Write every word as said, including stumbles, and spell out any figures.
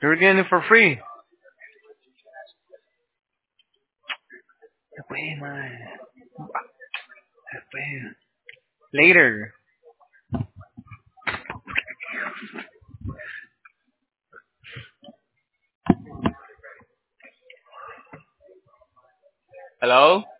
You're getting it for free. Wait, man. Wait. Later. Hello?